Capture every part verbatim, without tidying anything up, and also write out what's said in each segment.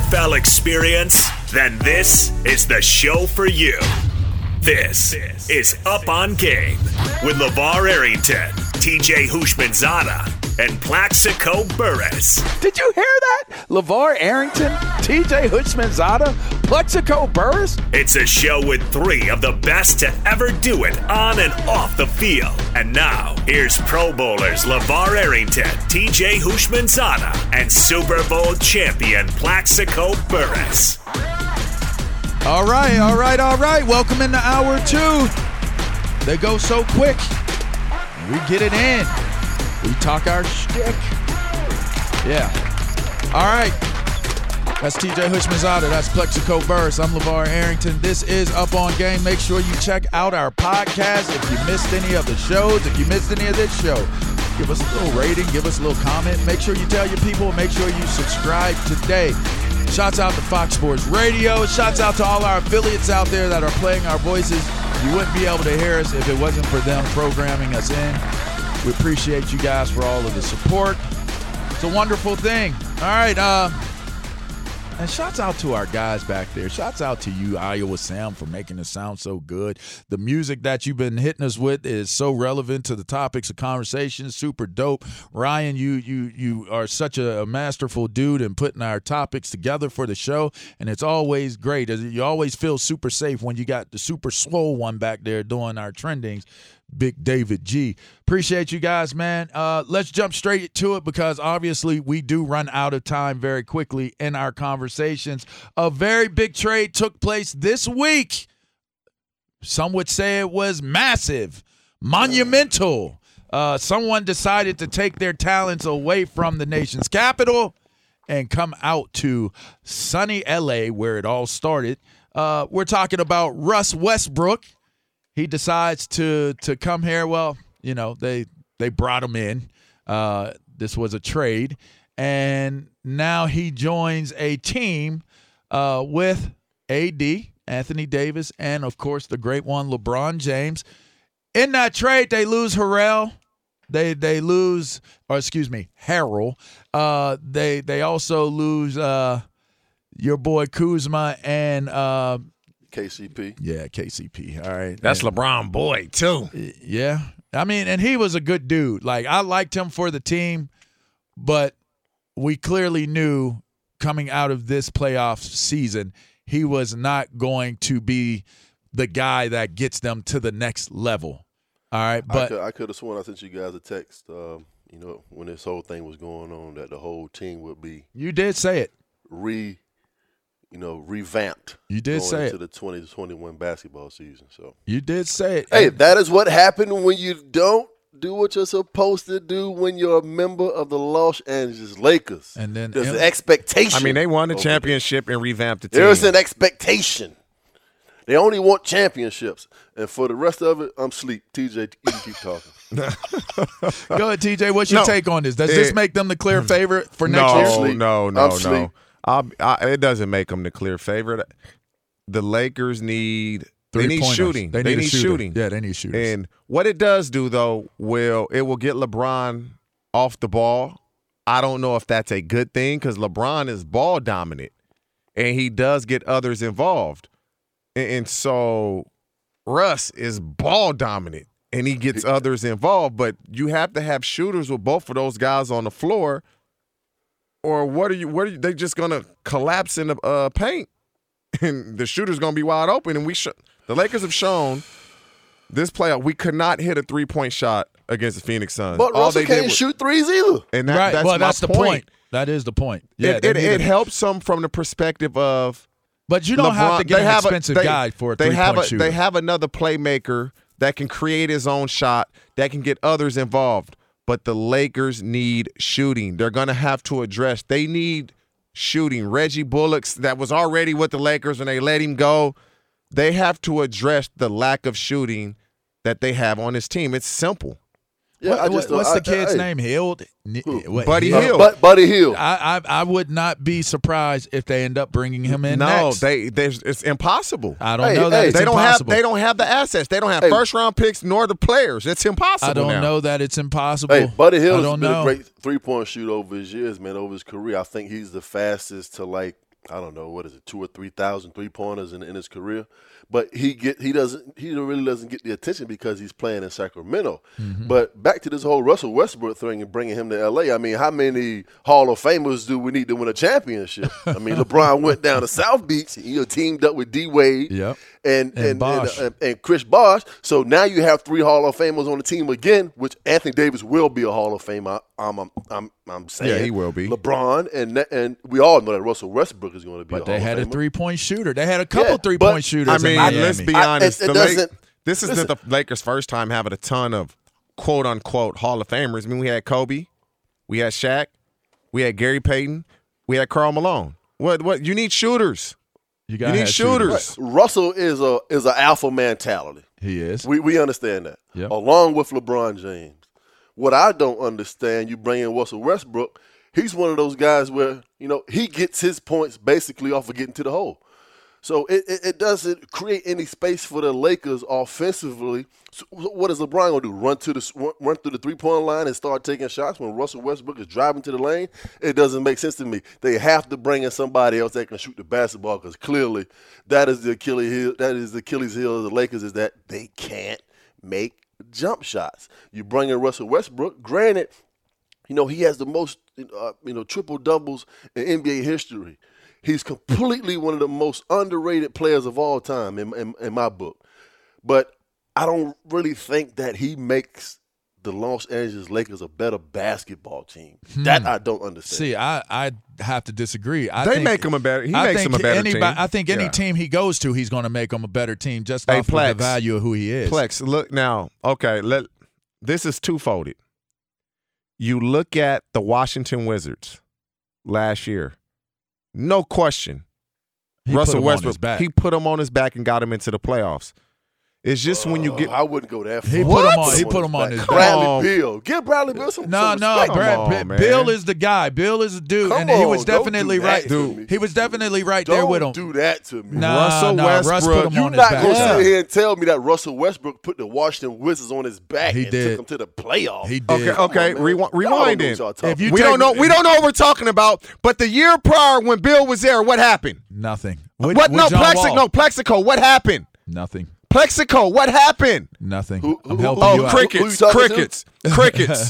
F L experience? Then this is the show for you. This is Up on Game with LeVar Arrington, T J Houshmandzadeh, and Plaxico Burress. Did you hear that? LeVar Arrington, T J Houshmandzadeh, Plaxico Burress? It's a show with three of the best to ever do it on and off the field. And now, here's Pro Bowlers LeVar Arrington, T J Houshmandzadeh, and Super Bowl champion Plaxico Burress. All right, all right, all right. Welcome into hour two. They go so quick. We get it in. We talk our shtick. Yeah. All right. That's T J Houshmandzadeh. That's Plaxico Burress. I'm LeVar Arrington. This is Up on Game. Make sure you check out our podcast. If you missed any of the shows, if you missed any of this show, give us a little rating, give us a little comment. Make sure you tell your people. Make sure you subscribe today. Shouts out to Fox Sports Radio. Shouts out to all our affiliates out there that are playing our voices. You wouldn't be able to hear us if it wasn't for them programming us in. We appreciate you guys for all of the support. It's a wonderful thing. All right. Uh, and shouts out to our guys back there. Shouts out to you, Iowa Sam, for making it sound so good. The music that you've been hitting us with is so relevant to the topics of conversation. Super dope. Ryan, you you you are such a, a masterful dude in putting our topics together for the show, and it's always great. You always feel super safe when you got the super swole one back there doing our trendings. Big David G. Appreciate you guys, man. Uh, let's jump straight to it because obviously we do run out of time very quickly in our conversations. A very big trade took place this week. Some would say it was massive, monumental. Uh, someone decided to take their talents away from the nation's capital and come out to sunny L A where it all started. Uh, we're talking about Russ Westbrook. He decides to to come here. Well, you know, they they brought him in. Uh, this was a trade. And now he joins a team uh, with A D, Anthony Davis, and, of course, the great one, LeBron James. In that trade, they lose Harrell. They they lose, or excuse me, Harrell. Uh, they, they also lose uh, your boy Kuzma and uh, – K C P. Yeah, K C P. All right. That's and, LeBron boy, too. Yeah. I mean, and he was a good dude. Like, I liked him for the team, but we clearly knew coming out of this playoff season, he was not going to be the guy that gets them to the next level. All right. But I could have sworn I sent you guys a text, um, you know, when this whole thing was going on, that the whole team would be. You did say it. Re. You know, revamped. You did going say into it. the twenty twenty-one basketball season. So you did say it. Hey, that is what happened when you don't do what you're supposed to do when you're a member of the Los Angeles Lakers. And then there's M- an expectation. I mean, they won the championship there. and revamped the team. There's an expectation. They only want championships. And for the rest of it, I'm sleep. T J, you can keep talking. Go ahead, T J. What's your No. take on this? Does It- this make them the clear favorite for next no, year? Sleep. No, no, I'm no, sleep. no. I'll, I, it doesn't make them the clear favorite. The Lakers need they need Three-pointers. shooting. They They need, need, a shooter. shooting. Yeah, they need shooters. And what it does do, though, will it will get LeBron off the ball. I don't know if that's a good thing because LeBron is ball dominant, and he does get others involved. And, and so Russ is ball dominant, and he gets others involved. But you have to have shooters with both of those guys on the floor. Or what are you? What are you, they just gonna collapse in the uh, paint, and the shooter's gonna be wide open? And we sh- the Lakers have shown this playoff we could not hit a three point shot against the Phoenix Suns. But All Russell they did can't was, shoot threes either. and that, right. that's well, my that's the point. point. That is the point. Yeah, it they it, need it a- helps them from the perspective of. But you don't LeBron, have to get they an have expensive a, they, guy for a they have three-point a, shooter. They have another playmaker that can create his own shot, that can get others involved. But the Lakers need shooting. They're going to have to address. They need shooting. Reggie Bullock's that was already with the Lakers when they let him go. They have to address the lack of shooting that they have on this team. It's simple. Yeah, What- I just what- what's don't- the I- kid's I- name? Hill? What, Buddy Uh, Hill. Bud- Buddy Hill. I, I I would not be surprised if they end up bringing him in No, next. they there's it's impossible. I don't Hey, know that hey, it's they don't impossible. have they don't have the assets. They don't have Hey. first round picks nor the players. It's impossible. I don't now. know that it's impossible. Hey, Buddy Hill I has don't been know. a great three-point shooter over his years, man, over his career. I think he's the fastest to, like, I don't know, what is it, two or three thousand three pointers in, in his career. But he get he doesn't he really doesn't get the attention because he's playing in Sacramento. Mm-hmm. But back to this whole Russell Westbrook thing and bringing him to L A. I mean, how many Hall of Famers do we need to win a championship? I mean, LeBron went down to South Beach. He teamed up with D Wade yep. and and and, Bosh. and, and and Chris Bosh. So now you have three Hall of Famers on the team again, which Anthony Davis will be a Hall of Famer. I'm I'm I'm, I'm saying yeah, he will be. LeBron and and we all know that Russell Westbrook is going to be. But a they Hall had of a Famer. three-point shooter. They had a couple Yeah, three-point but, shooters. I mean, in Miami. let's be I- honest. it- it the La- doesn't- this is listen. the Lakers' first time having a ton of quote unquote Hall of Famers. I mean, we had Kobe, we had Shaq, we had Gary Payton, we had Karl Malone. What? What? You need shooters. You, You need shooters. Russell is a is an alpha mentality. He is. We we understand that. Yep. Along with LeBron James. What I don't understand, you bring in Russell Westbrook, he's one of those guys where, you know, he gets his points basically off of getting to the hole. So it, it, it doesn't create any space for the Lakers offensively. So what is LeBron going to do? Run to the run through the three-point line and start taking shots when Russell Westbrook is driving to the lane? It doesn't make sense to me. They have to bring in somebody else that can shoot the basketball because clearly that is the Achilles heel. That is the Achilles heel of the Lakers is that they can't make jump shots. You bring in Russell Westbrook. Granted, you know he has the most uh, you know triple doubles in N B A history. He's completely one of the most underrated players of all time in, in, in my book. But I don't really think that he makes the Los Angeles Lakers a better basketball team. Hmm. That I don't understand. See, I I have to disagree. I they think, make him a better. He I makes think him a better anybody, team. I think any Yeah. team he goes to, he's going to make him a better team just Hey, off of the Plex. value of who he is. Plex, look now. Okay, let this is two-folded. You look at the Washington Wizards last year. No question. He put Russell him on Westbrook, his back. he put him on his back and got him into the playoffs. It's just uh, when you get I wouldn't go that far. He put him on. He put him on his back. Bradley on. Bill. Give Bradley Bill some No, some no, respect. Brad, on, Bi- man. Bill is the guy. Bill is the dude, Come and he was on, don't definitely do that right. to me. He was definitely right Don't there with him. do that to me. Nah, Russell nah, Russ Westbrook, put him You're on his not back. going to Yeah. sit here and tell me that Russell Westbrook put the Washington Wizards on his back He and did. took them to the playoffs. He did. Okay, okay, man. rewi- Y'all rewind don't know in. what y'all talking If you We take- don't know. We don't know what we're talking about. But the year prior, when Bill was there, what happened? Nothing. What? With- no, with John Plexico. Wall. No, Plexico. What happened? Nothing. Plexico. What happened? Nothing. Who- I'm who- helping who- you Oh, out. crickets, Who you talking to? crickets, crickets.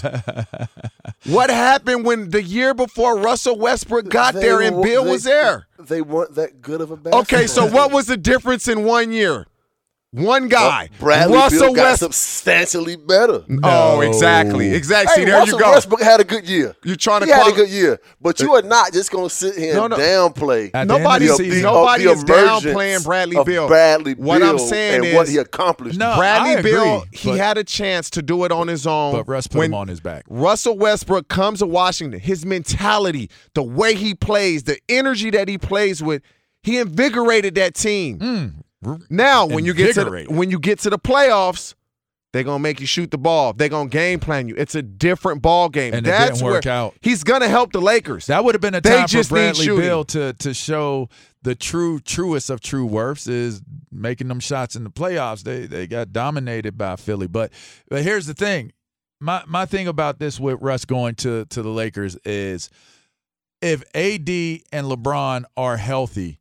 What happened when the year before Russell Westbrook got They there were- and Bill they- was there? They weren't that good of a basketball Okay, so team. what was the difference in one year? One guy, Well, Bradley Russell Bill got West. substantially better. Oh, No. exactly, exactly. See, Hey, there Russell you go. Westbrook had a good year. You're trying to he had quali- a good year, but you are not just going to sit here No, and no. downplay. At the end of Nobody, the is, season- nobody of is the emergence downplaying Bradley of Bill. Bradley What Bill I'm saying and is, what he accomplished. No, Bradley I agree, Bill, he but- had a chance to do it on his own. But Russ put when him on his back. Russell Westbrook comes to Washington, his mentality, the way he plays, the energy that he plays with, he invigorated that team. Mm. Now, when you get to the, Invigorated. when you get to the playoffs, they're gonna make you shoot the ball. They're gonna game plan you. It's a different ball game. And it That's didn't work where out. he's gonna help the Lakers. That would have been a They time for just need Bradley shooting. Bill to to show the true truest of true worths is making them shots in the playoffs. They they got dominated by Philly. But but here's the thing. My my thing about this with Russ going to to the Lakers is if A D and LeBron are healthy,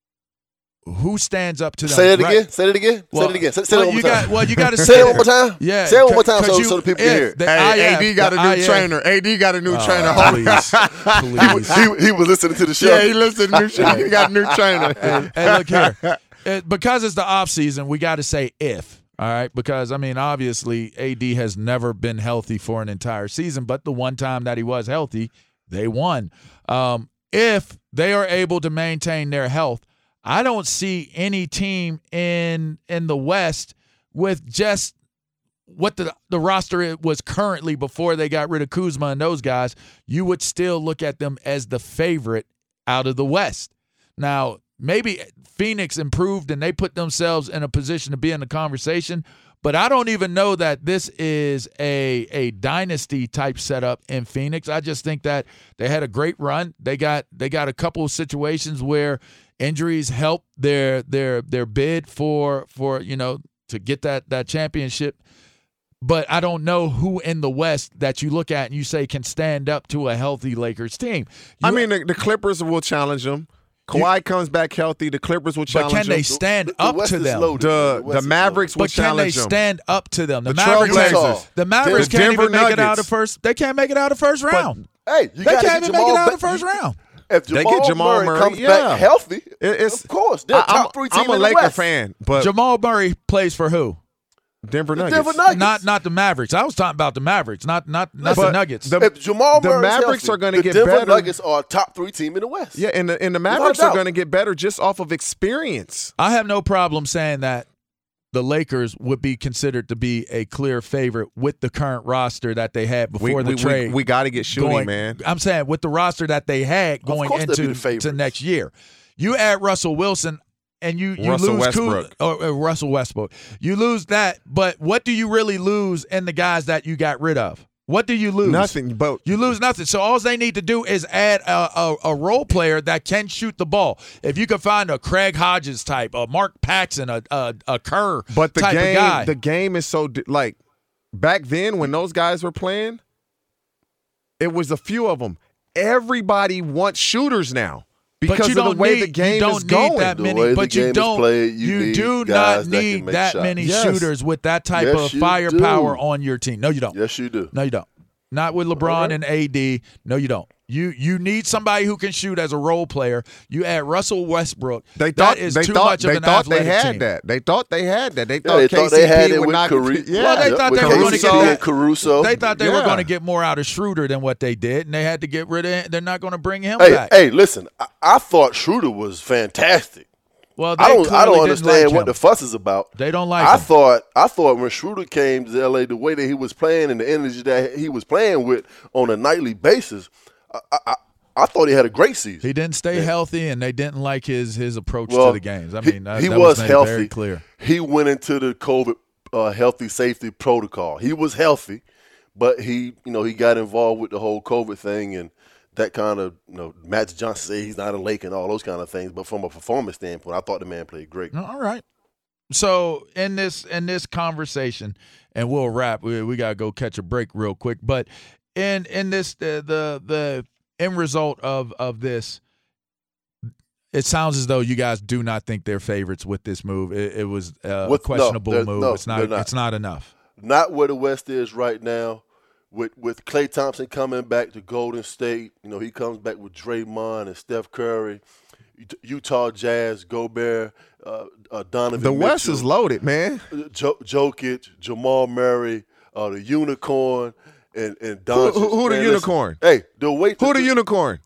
who stands up to them? Say it Right- again. Say it again. Well, say it again. Say, say well, it one you more time. got- well, you gotta say say it it. one more time. Yeah, Say it one more time 'cause so, you- so the people if can hear it. the Hey, I F, A D got a the new I F. trainer. A D got a new Oh, trainer. please, please. He, he was listening to the show. Yeah, he listened to new trainer. He got a new trainer. Hey, look here. It, because it's the off season, we got to say if. All right, because I mean, obviously, A D has never been healthy for an entire season, but the one time that he was healthy, they won. Um, if they are able to maintain their health, I don't see any team in in the West with just what the the roster was currently before they got rid of Kuzma and those guys. You would still look at them as the favorite out of the West. Now, maybe Phoenix improved and they put themselves in a position to be in the conversation, but I don't even know that this is a a dynasty type setup in Phoenix. I just think that they had a great run. They got they got a couple of situations where injuries helped their their their bid for for you know to get that that championship. But I don't know who in the West that you look at and you say can stand up to a healthy Lakers team. You, I mean, the, the Clippers will challenge them. Kawhi You- comes back healthy. The Clippers will But challenge can they them. stand The- the up West to is them? loaded. The West the is Mavericks will But can they challenge them. stand up to them? The, The Mavericks, Trailblazers. the Mavericks The can't Denver even make it out of Nuggets. first. They can't make it out of first round. Hey, you They gotta can't get even make Jamal it out back. of first round. If They Jamal, get Jamal Murray, Murray, comes yeah. back healthy, It- it's- of course, they're I- a top I'm, three team I'm a in Laker the West. fan, but Jamal Murray plays for who? Denver The Nuggets. Denver Nuggets. Not not the Mavericks. I was talking about the Mavericks, not not not the But Nuggets. the- If Jamal the Murray's Mavericks healthy, are gonna the get Denver better. Nuggets are a top three team in the West. Yeah, and the, and the Without a Mavericks are doubt. going to get better just off of experience. I have no problem saying that the Lakers would be considered to be a clear favorite with the current roster that they had before We, the we, trade. we, we got to get shooting, going- man. I'm saying with the roster that they had going course they'd be into the favorites. to next year. You add Russell Wilson and you, you Russell lose Kuz- Westbrook. or, or Russell Westbrook. You lose that, but what do you really lose in the guys that you got rid of? What do you lose? Nothing, but You lose nothing. So all they need to do is add a, a, a role player that can shoot the ball. If you can find a Craig Hodges type, a Mark Paxson, a a, a Kerr but the type game, of guy. the game is so di- like back then when those guys were playing, it was a few of them. Everybody wants shooters now because but you of don't the way need, the game you don't is need going. that The many. way the But game you is don't. played, you need do guys not that can need make that shots. many Yes. shooters with that type Yes, of you firepower do. on your team. No, you don't. Yes, you do. No, you don't. Not with LeBron right. and A D. No, you don't. You you need somebody who can shoot as a role player. You add Russell Westbrook. They thought that is they too thought much of they an thought they athletic had team. that. They thought they had that. They Yeah, thought they K thought C they had P it would with not. Caruso. Yeah, Well, they Yep, thought with they were gonna get Caruso that- and Caruso. They thought they were Yeah. going to get more out of Schroeder than what they did, and they had to get rid of him. They're not going to bring him Hey, back. hey, listen. I, I thought Schroeder was fantastic. Well, they I don't. I clearly don't didn't understand like what him. the fuss is about. They don't like I him. thought. I thought when Schroeder came to L A, the way that he was playing and the energy that he was playing with on a nightly basis, I, I, I thought he had a great season. He didn't stay healthy, and they didn't like his his approach Well, to the games. I he- mean, that, he that was made healthy. very clear. He went into the COVID uh, healthy safety protocol. He was healthy, but he, you know, he got involved with the whole COVID thing and that kind of, you know, Matt Johnson said he's not a Lake and all those kind of things. But from a performance standpoint, I thought the man played great. No, all right. So in this in this conversation, and we'll wrap. We, we gotta go catch a break real quick. But in in this the the, the end result of of this, it sounds as though you guys do not think they're favorites with this move. It, it was uh, a With- no, questionable they're- move. no, it's not, they're not. It's not enough. Not where the West is right now. With with Klay Thompson coming back to Golden State, you know, he comes back with Draymond and Steph Curry, Utah Jazz, Gobert, uh, uh, Donovan The West Mitchell, is loaded, man. Jo- Jokic, Jamal Murray, uh, the Unicorn, and and Who, Doncic. who, who the Man, unicorn? Listen, hey, the way Who the unicorn?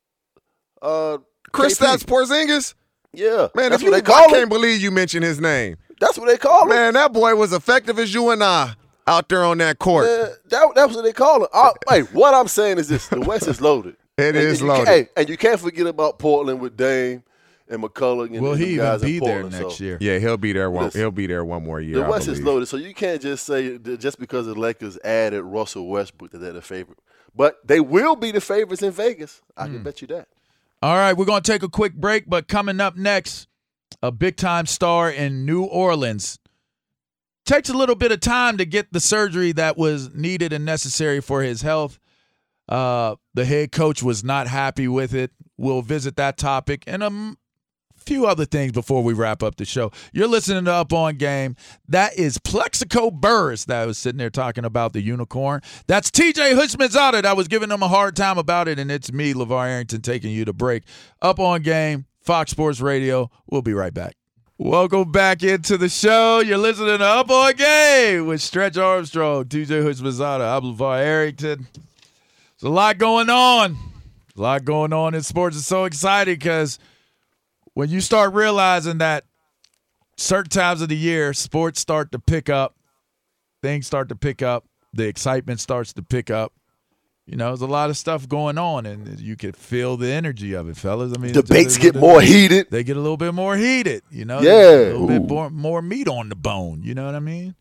uh, Kristaps K P. Porzingis? Yeah, Man, that's if you, what they I call can't him. believe you mentioned his name. That's what they call him. Man, that boy was effective as you and I out there on that court. Man, that, that's what they call it. I, hey, what I'm saying is this: the West is loaded. It and, is and you loaded. Hey, and you can't forget about Portland with Dame and McCullough. And Will and he them even guys in be there Portland, next so year? Yeah, he'll be there one. Listen, he'll be there one more year. The I West is believe. loaded, so you can't just say that just because the Lakers added Russell Westbrook that they're the favorite. But they will be the favorites in Vegas. I Hmm. can bet you that. All right, we're going to take a quick break, but coming up next, a big-time star in New Orleans. Takes a little bit of time to get the surgery that was needed and necessary for his health. Uh, the head coach was not happy with it. We'll visit that topic and a m- few other things before we wrap up the show. You're listening to Up On Game. That is Plexico Burris that was sitting there talking about the unicorn. That's T J Hushmanzada that was giving them a hard time about it, and it's me, LeVar Arrington, taking you to break. Up On Game, Fox Sports Radio. We'll be right back. Welcome back into the show. You're listening to Up On Game with Stretch Armstrong, T J Hushmanzada. I'm LeVar Arrington. There's a lot going on. A lot going on in sports. It's so exciting because when you start realizing that certain times of the year, sports start to pick up, things start to pick up, the excitement starts to pick up. You know, there's a lot of stuff going on, and you can feel the energy of it, fellas. I mean, Debates it's- get more heated. They get a little bit more heated, you know? Yeah. There's a little bit Ooh. more, more meat on the bone, you know what I mean?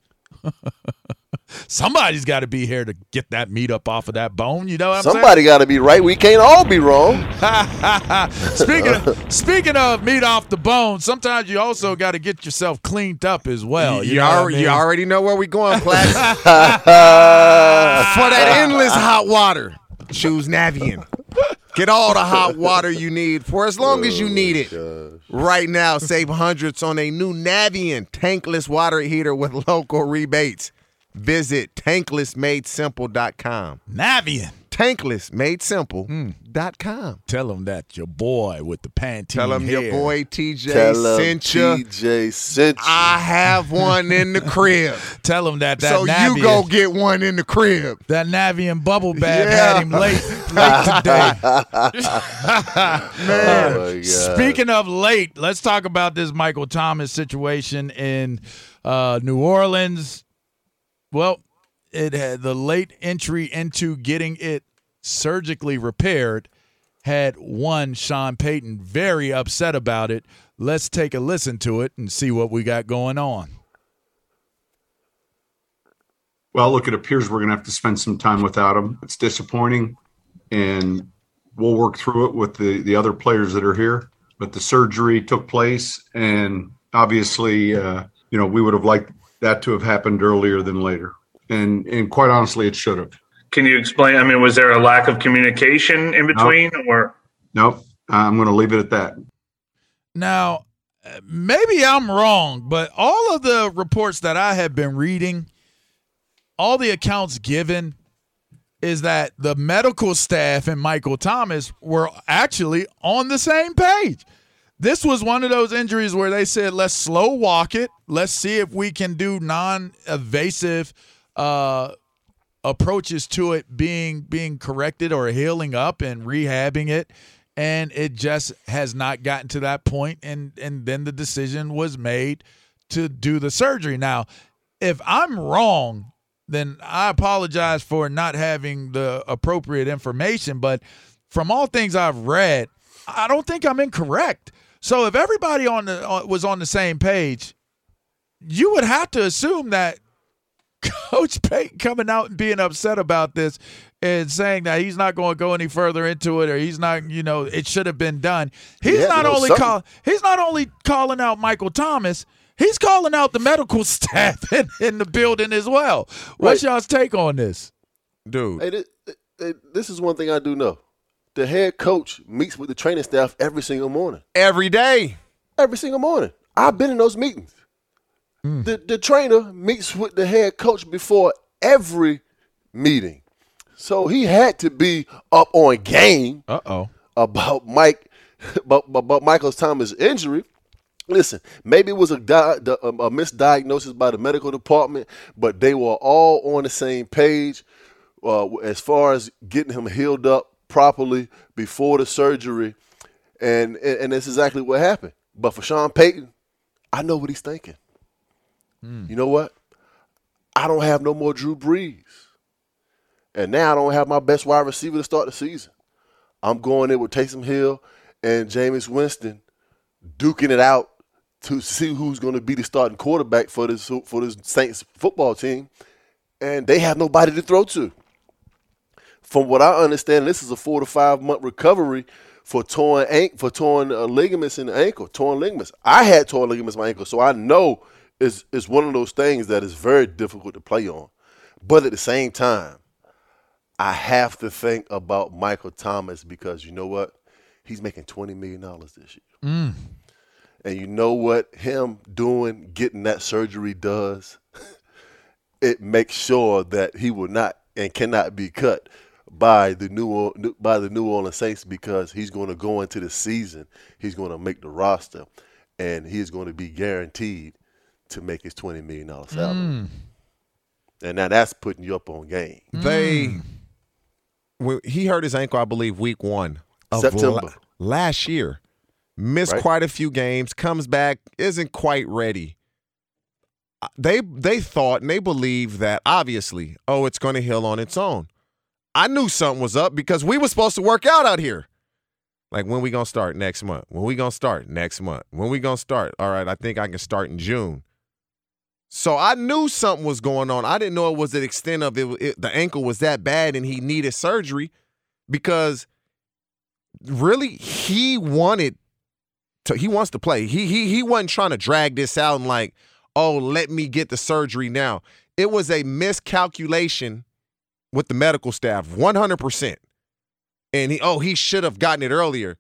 Somebody's got to be here to get that meat up off of that bone, you know what I'm saying? Somebody got to be right. We can't all be wrong. speaking of, speaking of meat off the bone, sometimes you also got to get yourself cleaned up as well. You, you, know what I already, mean? you already know where we going, Platt. For that endless hot water, choose Navien. Get all the hot water you need for as long as you need it. Gosh. Right now, save hundreds on a new Navien tankless water heater with local rebates. Visit tankless made simple dot com. Navien. tankless made simple dot com. Tell them that your boy with the Pantene Tell them hair. your boy T J Tell sent him you. T J sent you. I have one in the crib. Tell him that that So Navien, you go get one in the crib. that Navien bubble bath Yeah. had him late, late today. Man. Oh my God. Speaking of late, let's talk about this Michael Thomas situation in uh, New Orleans. Well, it had the late entry into getting it surgically repaired had one Sean Payton very upset about it. Let's take a listen to it and see what we got going on. Well, look, it appears we're going to have to spend some time without him. It's disappointing, and we'll work through it with the, the other players that are here. But the surgery took place, and obviously, uh, you know, we would have liked that to have happened earlier than later. And and quite honestly, it should have. Can you explain? I mean, was there a lack of communication in between, nope. or nope? I'm going to leave it at that. Now, maybe I'm wrong, but all of the reports that I have been reading, all the accounts given, is that the medical staff and Michael Thomas were actually on the same page. This was one of those injuries where they said, let's slow walk it. Let's see if we can do non-invasive uh, approaches to it being being corrected or healing up and rehabbing it. And it just has not gotten to that point, and, and then the decision was made to do the surgery. Now, if I'm wrong, then I apologize for not having the appropriate information. But from all things I've read, I don't think I'm incorrect. So if everybody on the uh, was on the same page, you would have to assume that Coach Payton coming out and being upset about this and saying that he's not going to go any further into it, or he's not, you know, it should have been done. He's Yeah, not no, only something. call, he's not only calling out Michael Thomas, he's calling out the medical staff in, in the building as well. What's Right. y'all's take on this? Dude. Hey, this, hey, this is one thing I do know. The head coach meets with the training staff every single morning. Every day. Every single morning. I've been in those meetings. Mm. The the trainer meets with the head coach before every meeting. So he had to be up on game Uh-oh. about Mike about, about Michael Thomas' injury. Listen, maybe it was a, di- a misdiagnosis by the medical department, but they were all on the same page uh, as far as getting him healed up properly before the surgery, and, and and that's exactly what happened. But for Sean Payton, I know what he's thinking. Mm. You know what? I don't have no more Drew Brees, and now I don't have my best wide receiver to start the season. I'm going in with Taysom Hill and Jameis Winston, duking it out to see who's going to be the starting quarterback for this for this Saints football team, and they have nobody to throw to. From what I understand, this is a four to five month recovery for torn ankle, for torn uh, ligaments in the ankle, torn ligaments. I had torn ligaments in my ankle, so I know it's, it's one of those things that is very difficult to play on. But at the same time, I have to think about Michael Thomas because you know what? He's making twenty million dollars this year. Mm. And you know what him doing, getting that surgery does? It makes sure that he will not and cannot be cut by the New by the New Orleans Saints because he's going to go into the season. He's going to make the roster, and he's going to be guaranteed to make his twenty million dollars salary. Mm. And now that's putting you up on game. They when he hurt his ankle, I believe, week one of September la- last year. Missed right. quite a few games, comes back, isn't quite ready. They they thought and they believed that obviously, oh, it's going to heal on its own. I knew something was up because we were supposed to work out out here. Like, when we going to start? Next month. When we going to start? Next month. When we going to start? All right, I think I can start in June. So I knew something was going on. I didn't know it was the extent of it, it. The ankle was that bad and he needed surgery because really he wanted to, he wants to play. He, he, he wasn't trying to drag this out and like, oh, let me get the surgery now. It was a miscalculation with the medical staff, one hundred percent. and he oh he should have gotten it earlier.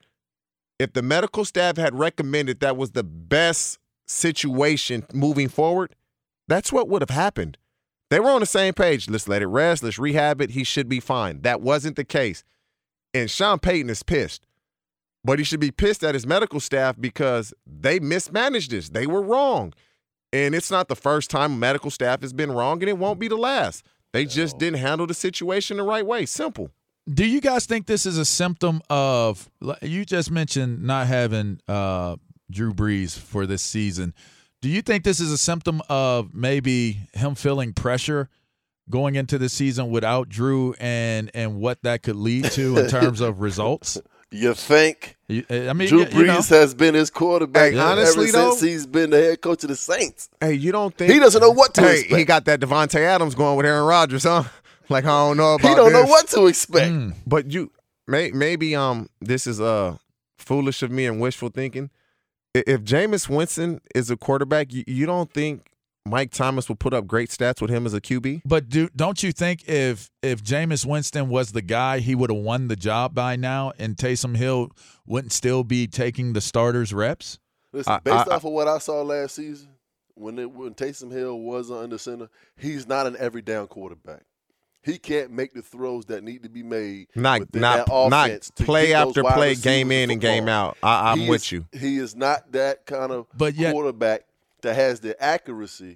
If the medical staff had recommended that was the best situation moving forward, that's what would have happened. They were on the same page. Let's let it rest. Let's rehab it. He should be fine. That wasn't the case. And Sean Payton is pissed. But he should be pissed at his medical staff because they mismanaged this. They were wrong. And it's not the first time medical staff has been wrong, and it won't be the last. They just didn't handle the situation the right way. Simple. Do you guys think this is a symptom of – you just mentioned not having uh, Drew Brees for this season. Do you think this is a symptom of maybe him feeling pressure going into the season without Drew and, and what that could lead to in terms of results? You think? I mean, Drew you, Brees you know. has been his quarterback Hey, ever honestly, since though- he's been the head coach of the Saints. Hey, you don't think He doesn't know what to Hey, expect. he got that Devontae Adams going with Aaron Rodgers, huh? Like, I don't know about He don't know this. what to expect. Mm. But you may, maybe um this is uh foolish of me and wishful thinking. I- If Jameis Winston is a quarterback, you, you don't think Mike Thomas will put up great stats with him as a Q B? But do, don't you think if if Jameis Winston was the guy, he would have won the job by now, and Taysom Hill wouldn't still be taking the starters' reps? Listen, I- based I- off of what I saw last season, when it, when Taysom Hill was under center, he's not an every down quarterback. He can't make the throws that need to be made. Not within not that not offense to play get those after wide play, receivers game the in and game football. out. I, I'm He with is- you. He is not that kind of But yet- quarterback that has the accuracy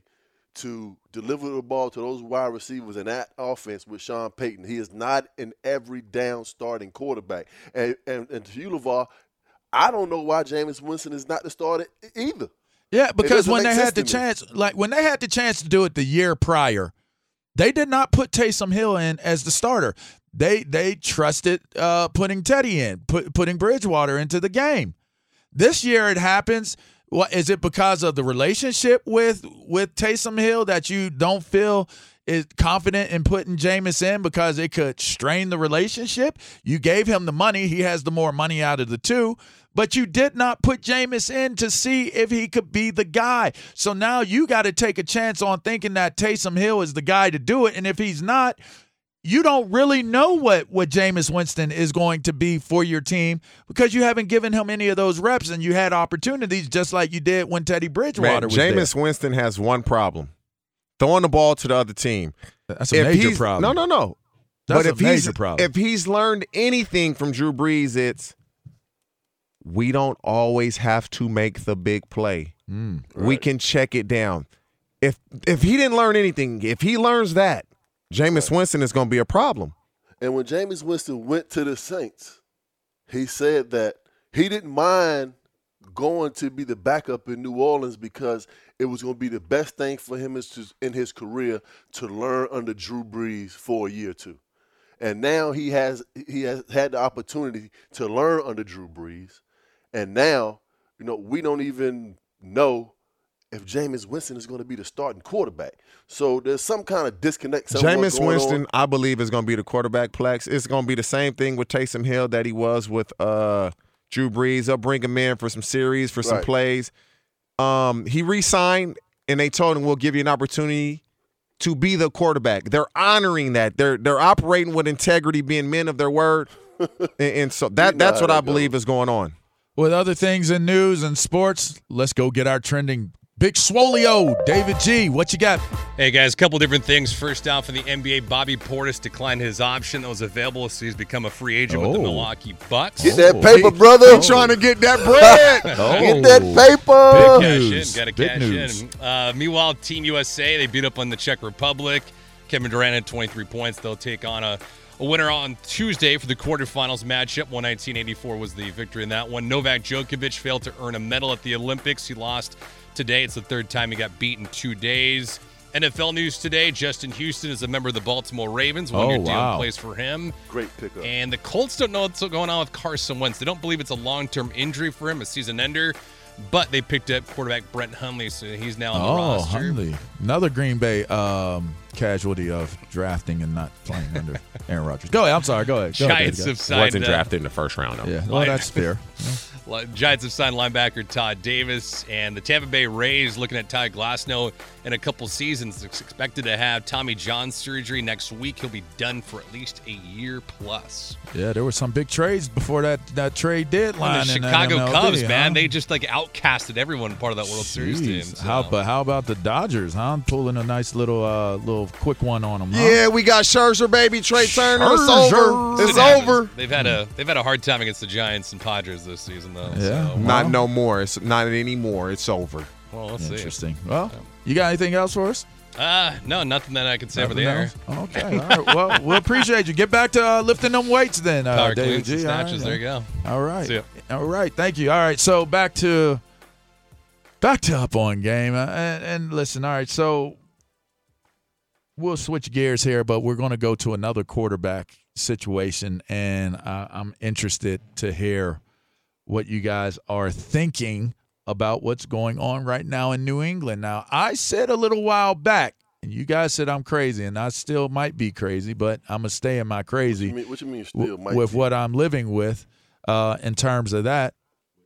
to deliver the ball to those wide receivers in that offense with Sean Payton. He is not an every down starting quarterback. And and, and to you, LeVar, I don't know why Jameis Winston is not the starter e- either. Yeah, because doesn't when make they sense had the to me. chance, like when they had the chance to do it the year prior, they did not put Taysom Hill in as the starter. They they trusted uh, putting Teddy in, put, putting Bridgewater into the game. This year it happens. What is it because of the relationship with with Taysom Hill that you don't feel is confident in putting Jameis in because it could strain the relationship? You gave him the money. He has the more money out of the two. But you did not put Jameis in to see if he could be the guy. So now you got to take a chance on thinking that Taysom Hill is the guy to do it. And if he's not, you don't really know what, what Jameis Winston is going to be for your team because you haven't given him any of those reps and you had opportunities just like you did when Teddy Bridgewater Man, was Jameis there. Winston has one problem: throwing the ball to the other team. That's a If major he's- problem. No, no, no. That's but a if he's major problem. if he's learned anything from Drew Brees, it's we don't always have to make the big play. Mm. We can check it down. If if he didn't learn anything, if he learns that, Jameis Winston is going to be a problem. And when Jameis Winston went to the Saints, he said that he didn't mind going to be the backup in New Orleans because it was going to be the best thing for him in his career to learn under Drew Brees for a year or two. And now he has he has had the opportunity to learn under Drew Brees. And now, you know, we don't even know if Jameis Winston is going to be the starting quarterback. So there's some kind of disconnect somewhere Jameis going Winston, on. I believe, is going to be the quarterback Plex. It's going to be the same thing with Taysom Hill that he was with uh, Drew Brees. They'll bring him in for some series, for some Right. plays. Um, he re-signed, and they told him, we'll give you an opportunity to be the quarterback. They're honoring that. They're they're operating with integrity, being men of their word. and, and so that You know that's how what I that believe goes. is going on. With other things in news and sports, let's go get our trending Big Swolio. David G, what you got? Hey guys, a couple different things. First out for the N B A, Bobby Portis declined his option that was available, so he's become a free agent with the Oh. Milwaukee Bucks. Get that Oh. paper, brother. He trying to get that bread. Oh. Get that paper. Big Cash news. in, gotta Big cash news. in. Uh, meanwhile, Team U S A, they beat up on the Czech Republic. Kevin Durant had twenty-three points. They'll take on a, a winner on Tuesday for the quarterfinals matchup. one nineteen eighty-four was the victory in that one. Novak Djokovic failed to earn a medal at the Olympics. He lost today. It's the third time he got beat in two days. N F L news today, Justin Houston is a member of the Baltimore Ravens. One-year Oh, deal wow. in place for him. Great pickup. And the Colts don't know what's going on with Carson Wentz. They don't believe it's a long-term injury for him, a season ender. But they picked up quarterback Brent Hundley, so he's now on the Oh, roster. Hundley. Another Green Bay um, casualty of drafting and not playing under Aaron Rodgers. Go ahead. I'm sorry. Go ahead. Go ahead, Giants David, have go. signed Wasn't uh, drafted in the first round, though. Yeah, well, that's fair. Giants have signed linebacker Todd Davis, and the Tampa Bay Rays looking at Ty Glasnow in a couple seasons. It's expected to have Tommy John surgery next week. He'll be done for at least a year plus. Yeah, there were some big trades before that, that trade deadline. And the in Chicago M L B, Cubs, huh? man, they just like outcasted everyone part of that World Series team. Jeez. So. How, but how about the Dodgers, huh? Pulling a nice little uh, little quick one on them, huh? Yeah, we got Scherzer, baby. Trey Turner. It's Scherzer. over. It's It happens. over. They've had a they've had a hard time against the Giants and Padres this season, though. Yeah. So. Not Well. no more. It's not anymore. It's over. Well, let's see. Interesting. Well, you got anything else for us? Uh, no, nothing that I can say over the Nothing air. else? Okay. All right. Well, we appreciate you. Get back to uh, lifting them weights then, uh, Power David cleans and G. All right, snatches. There you go. All right. See ya. All right. Thank you. All right. So back to back to Up On Game. Uh, and, and listen, all right. So we'll switch gears here, but we're going to go to another quarterback situation, and uh, I'm interested to hear what you guys are thinking about what's going on right now in New England. Now, I said a little while back, and you guys said I'm crazy, and I still might be crazy, but I'm going to stay in my crazy. What you mean, what you mean still w- might with be? what I'm living with uh, in terms of that.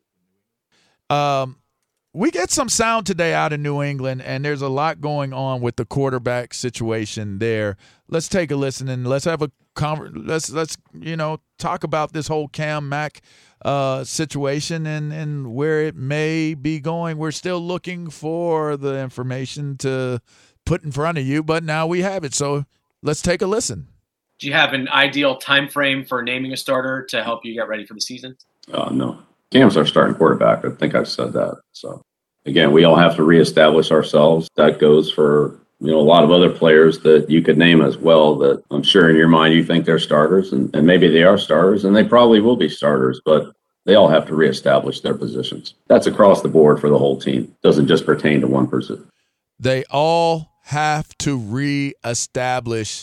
Um, we get some sound today out of New England, and there's a lot going on with the quarterback situation there. Let's take a listen and let's have a conver- let's let's you know talk about this whole Cam Mack uh, situation and and where it may be going. We're still looking for the information to put in front of you, but now we have it. So let's take a listen. Do you have an ideal time frame for naming a starter to help you get ready for the season? Uh, no. Cam's our starting quarterback. I think I've said that. So, again, we all have to reestablish ourselves. That goes for, you know, a lot of other players that you could name as well that I'm sure in your mind you think they're starters, and, and maybe they are starters, and they probably will be starters, but they all have to reestablish their positions. That's across the board for the whole team. It doesn't just pertain to one person. They all have to reestablish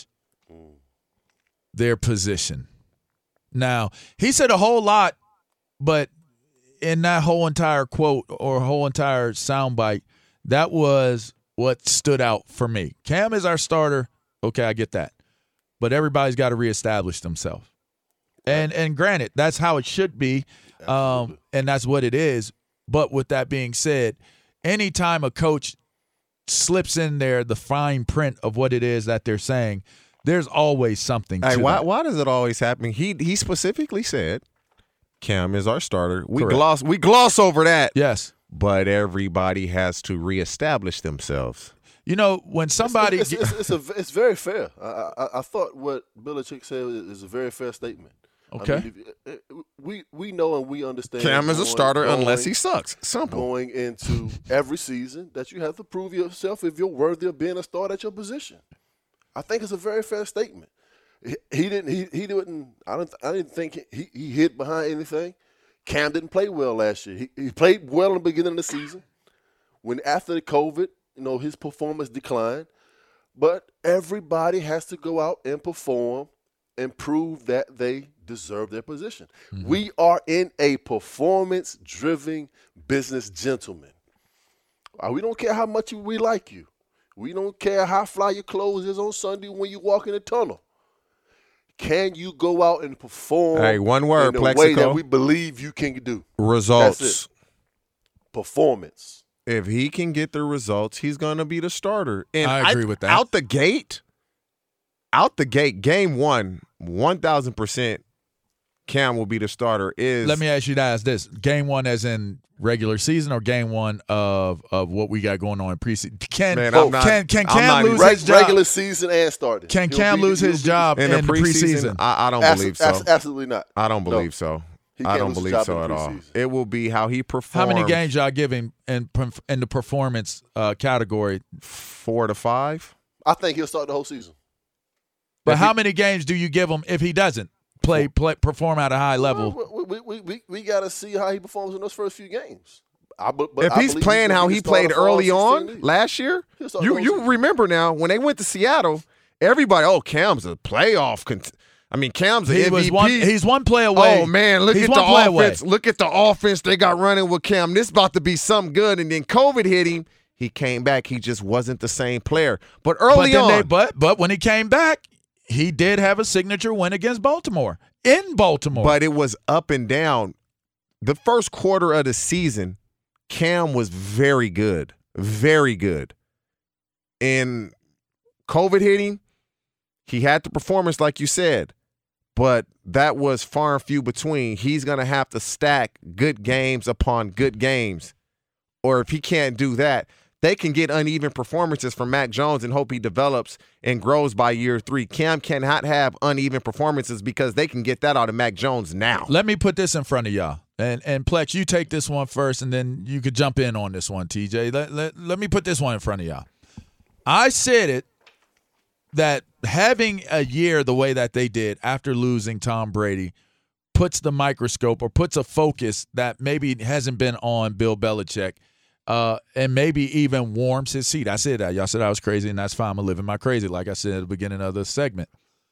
their position. Now, he said a whole lot, but in that whole entire quote or whole entire soundbite, that was what stood out for me. Cam is our starter. Okay, I get that. But everybody's got to reestablish themselves. And and granted, that's how it should be, um, and that's what it is. But with that being said, anytime a coach slips in there the fine print of what it is that they're saying, there's always something Hey, to why that. why does it always happen? He he specifically said Cam is our starter. We Correct. gloss we gloss over that. Yes. But everybody has to reestablish themselves. You know, when somebody it's, it's, it's, it's, a, it's very fair. I, I, I thought what Belichick said is a very fair statement. Okay. I mean, if, we we know and we understand. Cam is a going- starter going- unless he sucks. Simple. Going into every season that you have to prove yourself if you're worthy of being a starter at your position. I think it's a very fair statement. He, he didn't. He, he didn't. I don't. I didn't think he, he hid behind anything. Cam didn't play well last year. He, he played well in the beginning of the season. When after the COVID, you know, his performance declined. But everybody has to go out and perform and prove that they deserve their position. Mm-hmm. We are in a performance-driven business, gentlemen. Uh, we don't care how much we like you. We don't care how fly your clothes is on Sunday when you walk in the tunnel. Can you go out and perform Hey, one word, in the way that Plexico. we believe you can do? Results. That's it. Performance. If he can get the results, he's going to be the starter. And I agree with that. Out the gate, out the gate, game one, one thousand percent Cam will be the starter. Is Let me ask you guys this. Game one as in regular season or game one of, of what we got going on in preseason? Can, Man, I'm not- can, can I'm Cam not lose even- Reg- his job? regular season and starting. Can He'll Cam be- lose he'll his be- job in in, the preseason? preseason? I, I don't Abs- believe so. abs- Absolutely not. I don't No. believe so. He I can't don't lose his believe job so in at all. preseason. It will be how he performs. How many games y'all give him in, in the performance uh, category? Four to five. I think he'll start the whole season. But If how he- many games do you give him if he doesn't play, play perform at a high level? We, we, we, we, we got to see how he performs in those first few games. I, but, but If I he's believe playing gonna how be he the starter played for all early sixteen on leagues. last year, He'll start you the you whole season. remember now when they went to Seattle, everybody, oh, Cam's a playoff. Cont- I mean, Cam's a He M V P. was one. He's one play away. Oh man, look He's at one the play away. offense. Look at the offense they got running with Cam. This about to be something good. And then COVID hit him. He came back. He just wasn't the same player. But But early then on, they, but but when he came back, he did have a signature win against Baltimore in Baltimore. but it was up and down the first quarter of the season, Cam was very good, very good. And COVID hitting, he had the performance like you said, but that was far and few between. He's going to have to stack good games upon good games. Or if he can't do that, they can get uneven performances from Mac Jones and hope he develops and grows by year three. Cam cannot have uneven performances because they can get that out of Mac Jones now. Let me put this in front of y'all. And and Plex, you take this one first, and then you could jump in on this one, T J. Let, let, let me put this one in front of y'all. I said it, that having a year the way that they did after losing Tom Brady puts the microscope or puts a focus that maybe hasn't been on Bill Belichick. Uh, and maybe even warms his seat. I said that. Y'all said I was crazy, and that's fine. I'm living my crazy, like I said at the beginning of the segment.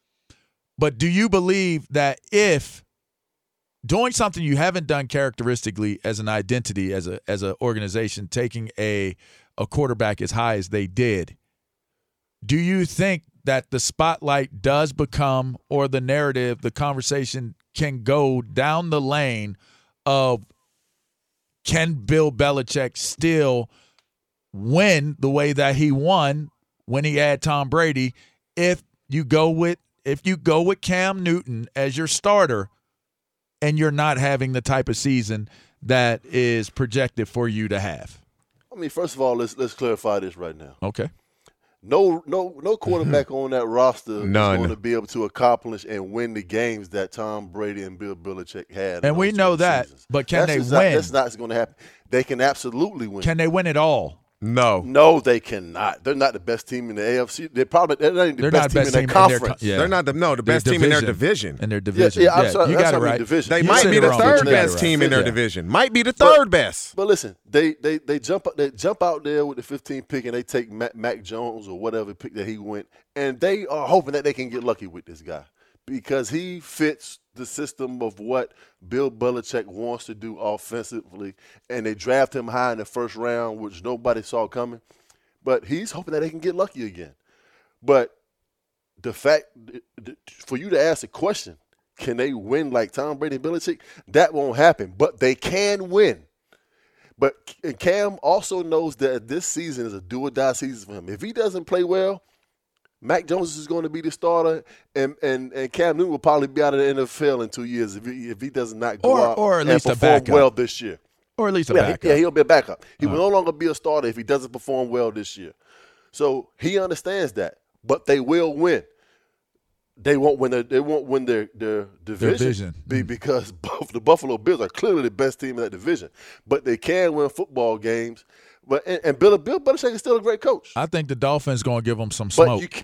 But do you believe that if doing something you haven't done characteristically as an identity, as a as an organization, taking a a quarterback as high as they did, do you think that the spotlight does become, or the narrative, the conversation can go down the lane of, can Bill Belichick still win the way that he won when he had Tom Brady if you go with if you go with Cam Newton as your starter and you're not having the type of season that is projected for you to have? I mean, first of all, let's let's clarify this right now. Okay. No, no, no quarterback on that roster None. is going to be able to accomplish and win the games that Tom Brady and Bill Belichick had. And we know that, seasons. but can that's they not, win? That's not going to happen. They can absolutely win. Can they win it all? No. No, they cannot. They're not the best team in the A F C. They're probably they're not even the They're best, not team, best in team their in their conference. co- yeah. They're not the no the Their best team in their division. In their division. Yeah, yeah, I'm sorry, you that's got it what I mean, right. division. They You might said be it the wrong, but third you got it best right. team in their Yeah. division. Might be the But- third best. But listen, they they they jump they jump out there with the fifteenth pick and they take Mac, Mac Jones or whatever pick that he went, and they are hoping that they can get lucky with this guy because he fits the system of what Bill Belichick wants to do offensively, and they draft him high in the first round, which nobody saw coming. But he's hoping that they can get lucky again. But the fact for you to ask a question, can they win like Tom Brady and Belichick? That won't happen, but they can win. But Cam also knows that this season is a do-or-die season for him. If he doesn't play well, Mac Jones is going to be the starter, and, and, and Cam Newton will probably be out of the N F L in two years if he, if he does not go Or- out or at and least a perform backup. well this year. Or at least a Yeah, backup. he, yeah, he'll be a backup. He will Uh-huh. no longer be a starter if he doesn't perform well this year. So he understands that, but they will win. They won't win. Their, they won't win their their division, Division. Be, because Buff- the Buffalo Bills are clearly the best team in that division. But they can win football games. But and, and Bill Bill Belichick is still a great coach. I think the Dolphins going to give them some but smoke. you, ca-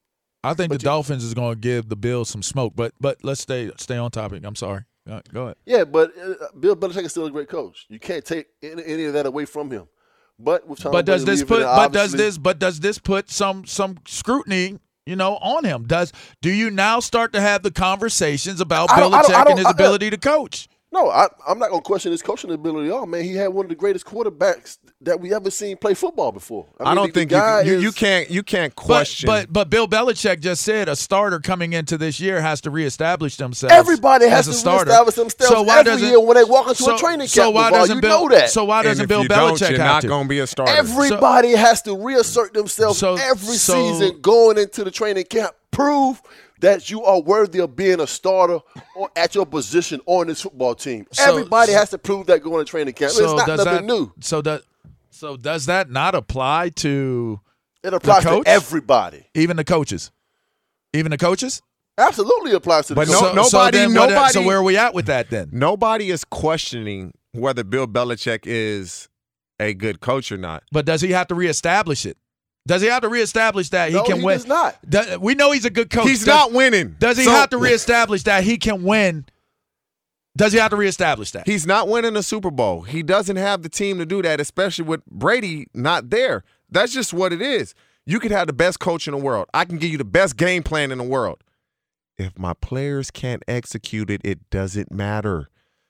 I think the but you- Dolphins is going to give the Bills some smoke. But but let's stay stay on topic. I'm sorry. Go ahead. Go ahead. yeah, but uh, Bill Belichick is still a great coach. You can't take any, any of that away from him. But with Tom But does Brady this leaving, put? and But does obviously- this? But does this put some some scrutiny, you know, on him? Does do you now start to have the conversations about I don't- I don't- I Belichick don't- and his I- ability to coach? No, I, I'm not going to question his coaching ability at all, man. He had one of the greatest quarterbacks that we ever seen play football before. I, mean, don't the- the think you, guy you is- you can't you can't But, question. but but Bill Belichick just said a starter coming into this year has to reestablish themselves. Everybody has as a to starter. reestablish themselves So why every doesn't- year when they walk into so, a training so camp. why LeVar. doesn't You Bill? know that. So why and doesn't if Bill you don't, Belichick you're have not to? going to be a starter. Everybody has to reassert themselves So- every so- season going into the training camp. Prove that you are worthy of being a starter or at your position on this football team. So- Everybody so- has to prove that going to training camp. So it's not does nothing that, new. So that so does that not apply to It applies to coach? everybody. even the coaches? Even the coaches? Absolutely applies to the But coach. no- so, nobody- so then what- nobody- So where are we at with that then? Nobody is questioning whether Bill Belichick is a good coach or not. But does he have to reestablish it? Does he have to reestablish that he No, can he win? does not. Do- we know he's a good coach. He's Does- not winning. Does he So- have to reestablish that he can win? Does he have to reestablish that? He's not winning a Super Bowl. He doesn't have the team to do that, especially with Brady not there. That's just what it is. You could have the best coach in the world. I can give you the best game plan in the world. If my players can't execute it, it doesn't matter.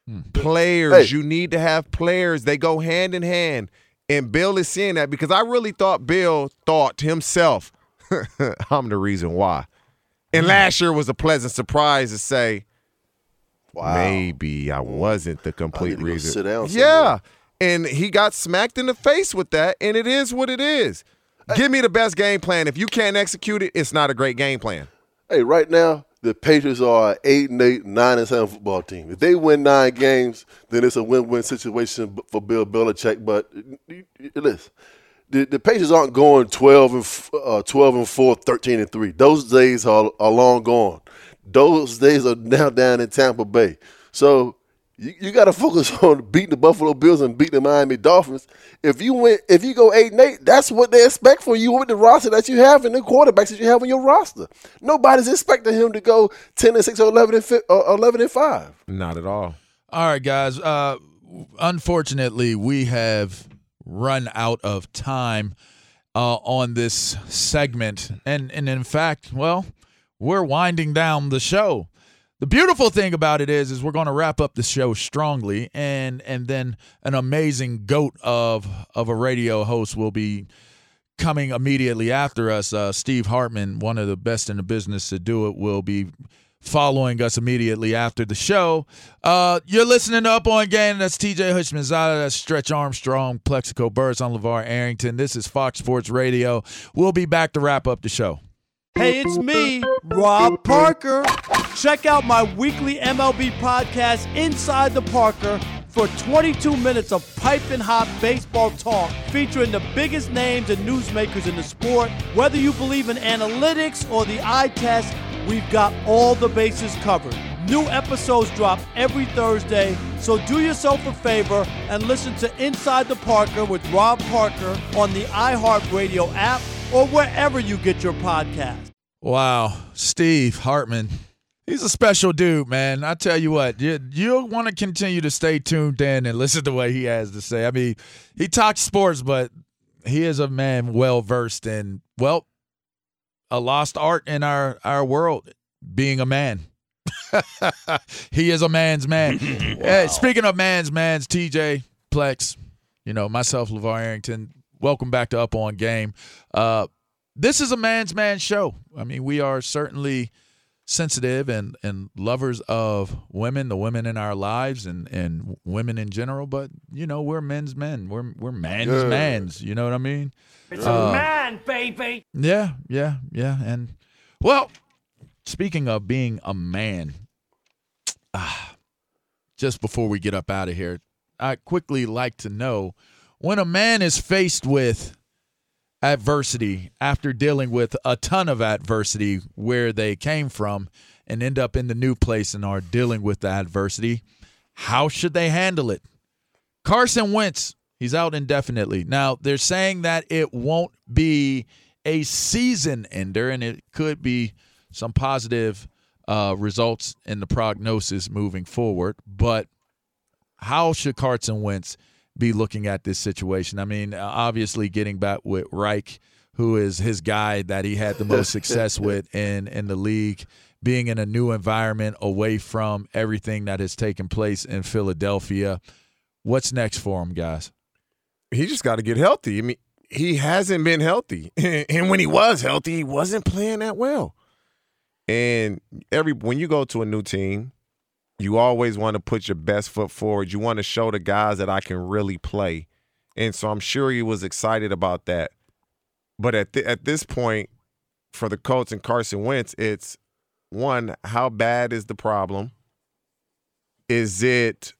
Players, Hey. you need to have players. They go hand in hand. And Bill is seeing that because I really thought Bill thought to himself, I'm the reason why. And last year was a pleasant surprise to say, Wow. maybe I wasn't the I complete need to go reason. sit down Yeah. And he got smacked in the face with that, and it is what it is. Hey. Give me the best game plan. If you can't execute it, it's not a great game plan. Hey, right now, the Patriots are an eight and eight, nine and seven football team. If they win nine games, then it's a win-win situation for Bill Belichick. But listen, the, the Patriots aren't going twelve and uh, twelve and four, thirteen and three. Those days are, are long gone. Those days are now down in Tampa Bay. So you, you got to focus on beating the Buffalo Bills and beating the Miami Dolphins. If you win, if you go eight and eight, that's what they expect from you with the roster that you have and the quarterbacks that you have on your roster. Nobody's expecting him to go ten and six or eleven and five, or eleven and five. Not at all. All right, guys. Uh, unfortunately, we have run out of time uh, on this segment, and and in fact, well, we're winding down the show. The beautiful thing about it is, is we're going to wrap up the show strongly, and and then an amazing goat of of a radio host will be coming immediately after us. Uh, Steve Hartman, one of the best in the business to do it, will be following us immediately after the show. Uh, you're listening to Up On Game. That's T J Houshmandzadeh. That's Stretch Armstrong, Plexico Burris. I'm LeVar Arrington. This is Fox Sports Radio. We'll be back to wrap up the show. Hey, it's me, Rob Parker. Check out my weekly M L B podcast, Inside the Parker, for twenty-two minutes of piping hot baseball talk featuring the biggest names and newsmakers in the sport. Whether you believe in analytics or the eye test, we've got all the bases covered. New episodes drop every Thursday, so do yourself a favor and listen to Inside the Parker with Rob Parker on the iHeartRadio app or wherever you get your podcast. Wow, Steve Hartman. He's a special dude, man. I tell you what, you, you'll want to continue to stay tuned in and listen to what he has to say. I mean, he talks sports, but he is a man well-versed in, well, a lost art in our, our world, being a man. He is a man's man. Wow. Hey, speaking of man's mans, T J, Plex, you know, myself, LeVar Arrington, welcome back to Up On Game. Uh, this is a man's man show. I mean, we are certainly sensitive and, and lovers of women, the women in our lives and, and women in general, but, you know, we're men's men. We're we're man's yeah. mans. You know what I mean? It's uh, a man, baby. Yeah, yeah, yeah. And, well, speaking of being a man, ah, just before we get up out of here, I'd quickly like to know, when a man is faced with adversity after dealing with a ton of adversity where they came from and end up in the new place and are dealing with the adversity, how should they handle it? Carson Wentz, he's out indefinitely. Now, they're saying that it won't be a season ender, and it could be some positive uh, results in the prognosis moving forward. But how should Carson Wentz be looking at this situation? I mean, obviously getting back with Reich, who is his guy that he had the most success with in, in the league, being in a new environment away from everything that has taken place in Philadelphia. What's next for him, guys? He just got to get healthy. I mean, he hasn't been healthy. And when he was healthy, he wasn't playing that well. And every when you go to a new team, you always want to put your best foot forward. You want to show the guys that I can really play. And so I'm sure he was excited about that. But at th- at this point, for the Colts and Carson Wentz, it's, one, how bad is the problem? Is it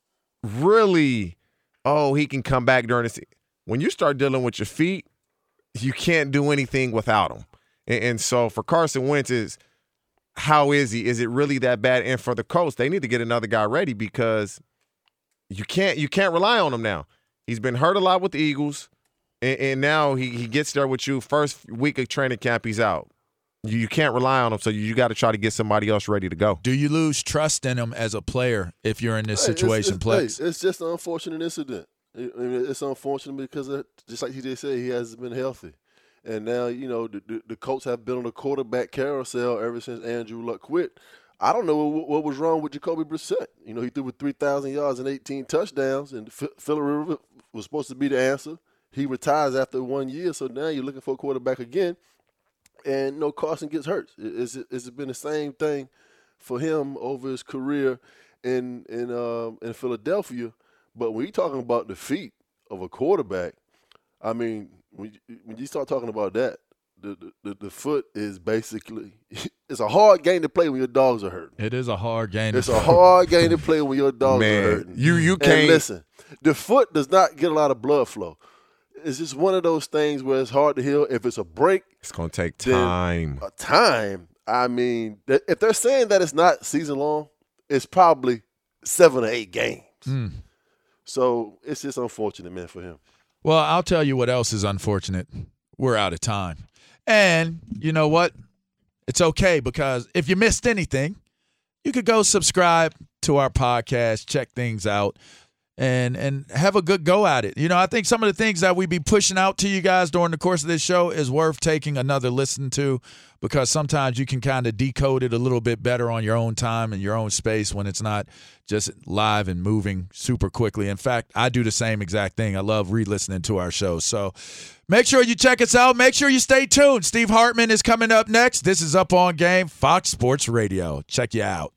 really, oh, he can come back during the season? When you start dealing with your feet, you can't do anything without them. And, and so for Carson Wentz, is how is he? Is it really that bad? And for the Colts, they need to get another guy ready because you can't you can't rely on him now. He's been hurt a lot with the Eagles, and, and now he, he gets there with you. First week of training camp, he's out. You, you can't rely on him, so you, you got to try to get somebody else ready to go. Do you lose trust in him as a player if you're in this hey, situation, it's, Plex? Hey, it's just an unfortunate incident. I mean, it's unfortunate because, of, just like T J said, he hasn't been healthy. And now, you know, the, the, the Colts have been on a quarterback carousel ever since Andrew Luck quit. I don't know what, what was wrong with Jacoby Brissett. You know, he threw with three thousand yards and eighteen touchdowns, and Phillip Rivers was supposed to be the answer. He retires after one year, so now you're looking for a quarterback again. And, you know, Carson gets hurt. It's, it's been the same thing for him over his career in in um, in Philadelphia. But when you're talking about the feet of a quarterback, I mean, when you, when you start talking about that, the, the the foot is basically it's a hard game to play when your dogs are hurting. It is a hard game. It's a hard game to play when your dogs Man, are hurting. you you And can't listen. The foot does not get a lot of blood flow. It's just one of those things where it's hard to heal. If it's a break, It's gonna take then time. a time. I mean, th- if they're saying that it's not season long, it's probably seven or eight games. Mm. So it's just unfortunate, man, for him. Well, I'll tell you what else is unfortunate. We're out of time. And you know what? It's okay, because if you missed anything, you could go subscribe to our podcast, check things out, and and have a good go at it. You know, I think some of the things that we be pushing out to you guys during the course of this show is worth taking another listen to, because sometimes you can kind of decode it a little bit better on your own time and your own space when it's not just live and moving super quickly. In fact, I do the same exact thing. I love re-listening to our show. So make sure you check us out. Make sure you stay tuned. Steve Hartman is coming up next. This is Up On Game, Fox Sports Radio. Check you out.